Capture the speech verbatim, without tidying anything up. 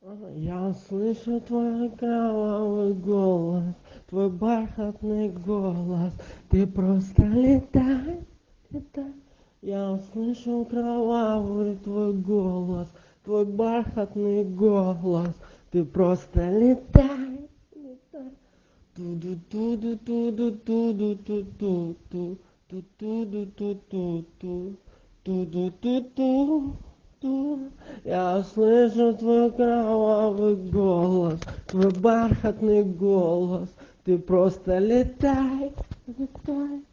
Я слышу твой кровавый голос, твой бархатный голос. Ты просто летай, летай. Я слышу кровавый твой голос, твой бархатный голос. Ты просто летай, летай. Туду туду туду туду ту ту ту ту туду ту ту ту туду ту ту ту. Я слышу твой кровавый голос, твой бархатный голос. Ты просто летай, летай.